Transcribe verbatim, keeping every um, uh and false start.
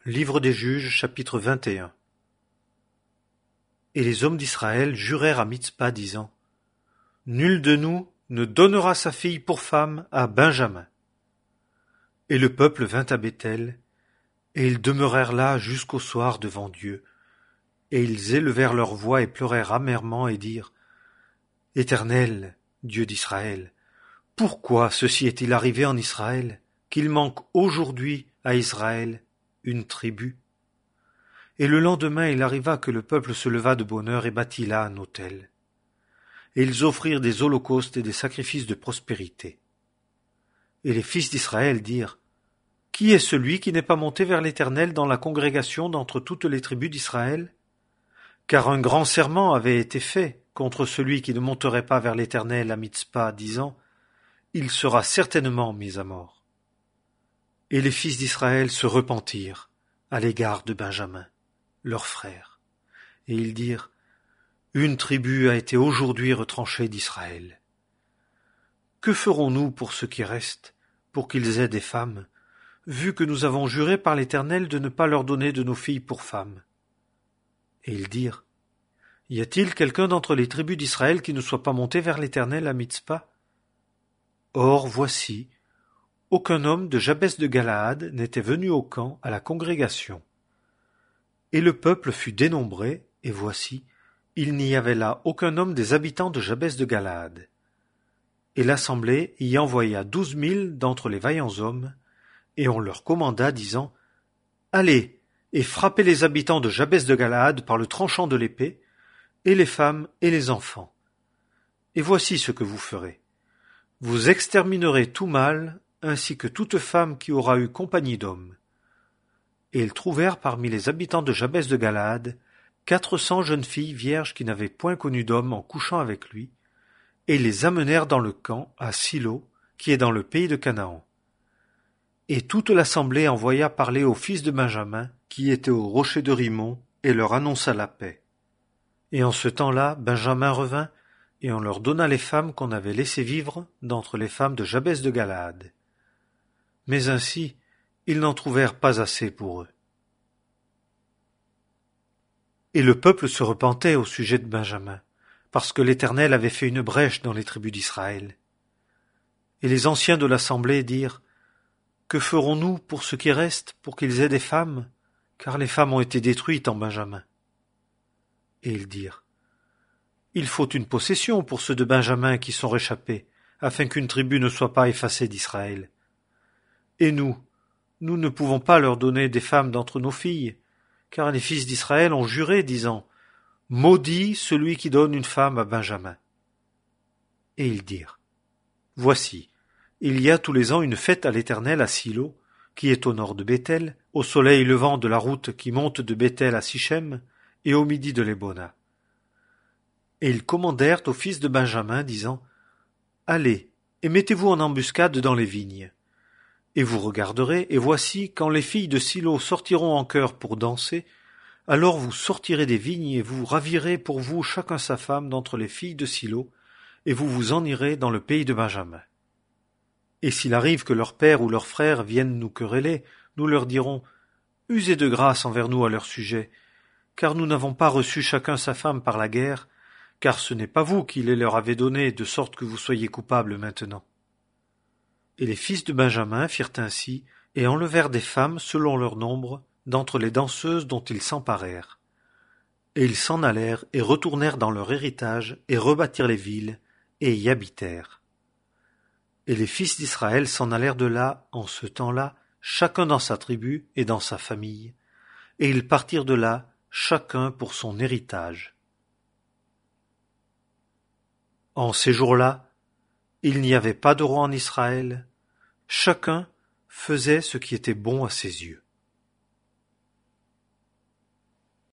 Livre des Juges, chapitre vingt et un. Et les hommes d'Israël jurèrent à Mitzpa, disant: Nul de nous ne donnera sa fille pour femme à Benjamin. Et le peuple vint à Béthel, et ils demeurèrent là jusqu'au soir devant Dieu. Et ils élevèrent leur voix et pleurèrent amèrement et dirent: Éternel, Dieu d'Israël, pourquoi ceci est-il arrivé en Israël, qu'il manque aujourd'hui à Israël une tribu? Et le lendemain il arriva que le peuple se leva de bonne heure et bâtit là un autel. Et ils offrirent des holocaustes et des sacrifices de prospérité. Et les fils d'Israël dirent: Qui est celui qui n'est pas monté vers l'Éternel dans la congrégation d'entre toutes les tribus d'Israël? Car un grand serment avait été fait contre celui qui ne monterait pas vers l'Éternel à Mitzpa, disant: Il sera certainement mis à mort. Et les fils d'Israël se repentirent à l'égard de Benjamin, leur frère. Et ils dirent: Une tribu a été aujourd'hui retranchée d'Israël. Que ferons-nous pour ceux qui restent, pour qu'ils aient des femmes, vu que nous avons juré par l'Éternel de ne pas leur donner de nos filles pour femmes? Et ils dirent: Y a-t-il quelqu'un d'entre les tribus d'Israël qui ne soit pas monté vers l'Éternel à Mitzpa? Or voici, aucun homme de Jabès de Galaad n'était venu au camp à la congrégation. Et le peuple fut dénombré, et voici, il n'y avait là aucun homme des habitants de Jabès de Galaad. Et l'assemblée y envoya douze mille d'entre les vaillants hommes, et on leur commanda, disant: Allez, et frappez les habitants de Jabès de Galaad par le tranchant de l'épée, et les femmes et les enfants. Et voici ce que vous ferez. Vous exterminerez tout mâle, ainsi que toute femme qui aura eu compagnie d'hommes. Et ils trouvèrent parmi les habitants de Jabès de Galaad quatre cents jeunes filles vierges qui n'avaient point connu d'homme en couchant avec lui, et ils les amenèrent dans le camp à Silo, qui est dans le pays de Canaan. Et toute l'assemblée envoya parler aux fils de Benjamin, qui étaient au rocher de Rimon, et leur annonça la paix. Et en ce temps-là, Benjamin revint, et on leur donna les femmes qu'on avait laissées vivre d'entre les femmes de Jabès de Galaad. Mais ainsi, ils n'en trouvèrent pas assez pour eux. Et le peuple se repentait au sujet de Benjamin, parce que l'Éternel avait fait une brèche dans les tribus d'Israël. Et les anciens de l'assemblée dirent: Que ferons-nous pour ceux qui restent, pour qu'ils aient des femmes, car les femmes ont été détruites en Benjamin? Et ils dirent: Il faut une possession pour ceux de Benjamin qui sont réchappés, afin qu'une tribu ne soit pas effacée d'Israël. Et nous, nous ne pouvons pas leur donner des femmes d'entre nos filles, car les fils d'Israël ont juré, disant: Maudit celui qui donne une femme à Benjamin. Et ils dirent: Voici, il y a tous les ans une fête à l'Éternel à Silo, qui est au nord de Béthel, au soleil levant de la route qui monte de Béthel à Sichem, et au midi de l'Ébona. Et ils commandèrent aux fils de Benjamin, disant: Allez, et mettez-vous en embuscade dans les vignes. Et vous regarderez, et voici, quand les filles de Silo sortiront en chœur pour danser, alors vous sortirez des vignes, et vous ravirez pour vous chacun sa femme d'entre les filles de Silo, et vous vous en irez dans le pays de Benjamin. Et s'il arrive que leur père ou leur frère viennent nous quereller, nous leur dirons: Usez de grâce envers nous à leur sujet, car nous n'avons pas reçu chacun sa femme par la guerre, car ce n'est pas vous qui les leur avez donnés, de sorte que vous soyez coupables maintenant. Et les fils de Benjamin firent ainsi, et enlevèrent des femmes selon leur nombre, d'entre les danseuses dont ils s'emparèrent. Et ils s'en allèrent et retournèrent dans leur héritage, et rebâtirent les villes, et y habitèrent. Et les fils d'Israël s'en allèrent de là, en ce temps-là, chacun dans sa tribu et dans sa famille, et ils partirent de là, chacun pour son héritage. En ces jours-là, il n'y avait pas de roi en Israël, chacun faisait ce qui était bon à ses yeux.